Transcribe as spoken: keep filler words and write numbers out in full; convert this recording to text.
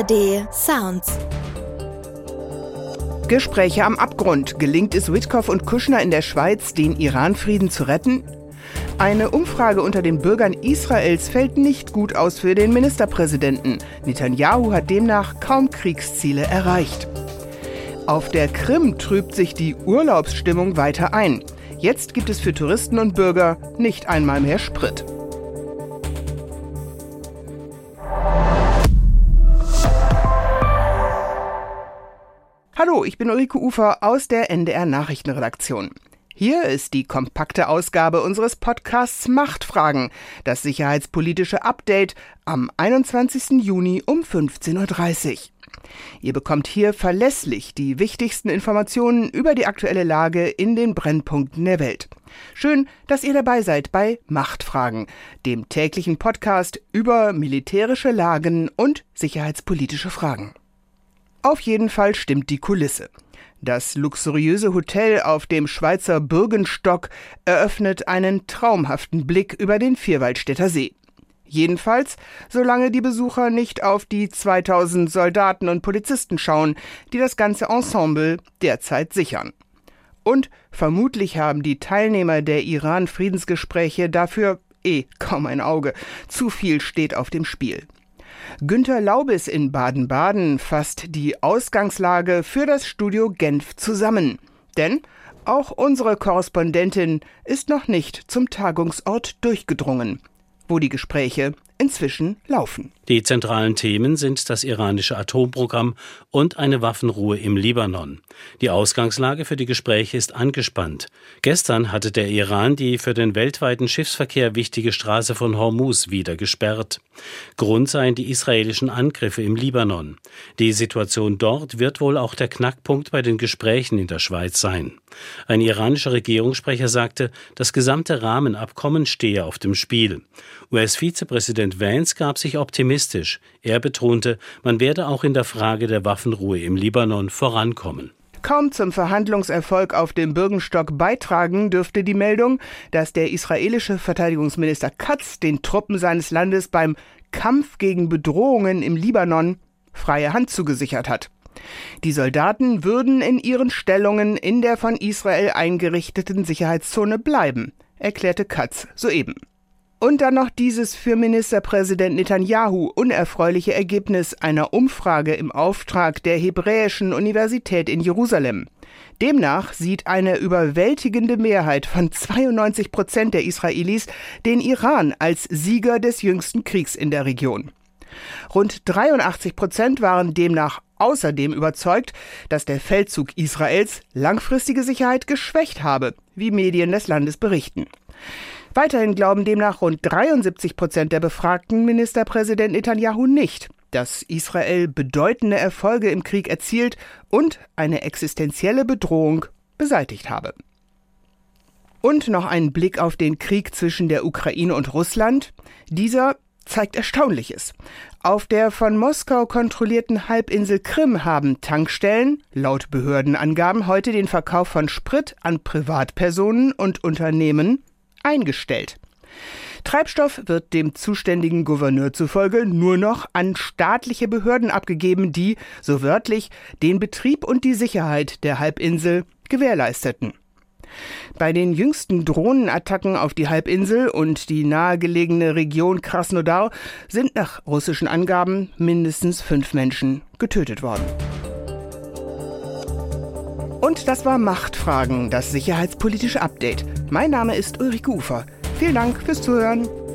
D Sounds. Gespräche am Abgrund. Gelingt es Witkoff und Kushner in der Schweiz, den Iran-Frieden zu retten? Eine Umfrage unter den Bürgern Israels fällt nicht gut aus für den Ministerpräsidenten. Netanyahu hat demnach kaum Kriegsziele erreicht. Auf der Krim trübt sich die Urlaubsstimmung weiter ein. Jetzt gibt es für Touristen und Bürger nicht einmal mehr Sprit. Hallo, ich bin Ulrike Ufer aus der N D R Nachrichtenredaktion. Hier ist die kompakte Ausgabe unseres Podcasts Machtfragen, das sicherheitspolitische Update am einundzwanzigsten Juni um fünfzehn Uhr dreißig. Ihr bekommt hier verlässlich die wichtigsten Informationen über die aktuelle Lage in den Brennpunkten der Welt. Schön, dass ihr dabei seid bei Machtfragen, dem täglichen Podcast über militärische Lagen und sicherheitspolitische Fragen. Auf jeden Fall stimmt die Kulisse. Das luxuriöse Hotel auf dem Schweizer Bürgenstock eröffnet einen traumhaften Blick über den Vierwaldstätter See. Jedenfalls, solange die Besucher nicht auf die zweitausend Soldaten und Polizisten schauen, die das ganze Ensemble derzeit sichern. Und vermutlich haben die Teilnehmer der Iran-Friedensgespräche dafür eh kaum ein Auge. Zu viel steht auf dem Spiel. Günter Laubis in Baden-Baden fasst die Ausgangslage für das Studio Genf zusammen. Denn auch unsere Korrespondentin ist noch nicht zum Tagungsort durchgedrungen, wo die Gespräche inzwischen laufen. Die zentralen Themen sind das iranische Atomprogramm und eine Waffenruhe im Libanon. Die Ausgangslage für die Gespräche ist angespannt. Gestern hatte der Iran die für den weltweiten Schiffsverkehr wichtige Straße von Hormuz wieder gesperrt. Grund seien die israelischen Angriffe im Libanon. Die Situation dort wird wohl auch der Knackpunkt bei den Gesprächen in der Schweiz sein. Ein iranischer Regierungssprecher sagte, das gesamte Rahmenabkommen stehe auf dem Spiel. U S-Vizepräsident Vance gab sich optimistisch. Er betonte, man werde auch in der Frage der Waffenruhe im Libanon vorankommen. Kaum zum Verhandlungserfolg auf dem Bürgenstock beitragen dürfte die Meldung, dass der israelische Verteidigungsminister Katz den Truppen seines Landes beim Kampf gegen Bedrohungen im Libanon freie Hand zugesichert hat. Die Soldaten würden in ihren Stellungen in der von Israel eingerichteten Sicherheitszone bleiben, erklärte Katz soeben. Und dann noch dieses für Ministerpräsident Netanyahu unerfreuliche Ergebnis einer Umfrage im Auftrag der Hebräischen Universität in Jerusalem. Demnach sieht eine überwältigende Mehrheit von zweiundneunzig Prozent der Israelis den Iran als Sieger des jüngsten Kriegs in der Region. Rund dreiundachtzig Prozent waren demnach außerdem überzeugt, dass der Feldzug Israels langfristige Sicherheit geschwächt habe, wie Medien des Landes berichten. Weiterhin glauben demnach rund dreiundsiebzig Prozent der Befragten Ministerpräsident Netanyahu nicht, dass Israel bedeutende Erfolge im Krieg erzielt und eine existenzielle Bedrohung beseitigt habe. Und noch ein Blick auf den Krieg zwischen der Ukraine und Russland. Dieser zeigt Erstaunliches. Auf der von Moskau kontrollierten Halbinsel Krim haben Tankstellen, laut Behördenangaben, heute den Verkauf von Sprit an Privatpersonen und Unternehmen eingestellt. Treibstoff wird dem zuständigen Gouverneur zufolge nur noch an staatliche Behörden abgegeben, die, so wörtlich, den Betrieb und die Sicherheit der Halbinsel gewährleisteten. Bei den jüngsten Drohnenattacken auf die Halbinsel und die nahegelegene Region Krasnodar sind nach russischen Angaben mindestens fünf Menschen getötet worden. Und das war Machtfragen, das sicherheitspolitische Update. Mein Name ist Ulrike Ufer. Vielen Dank fürs Zuhören.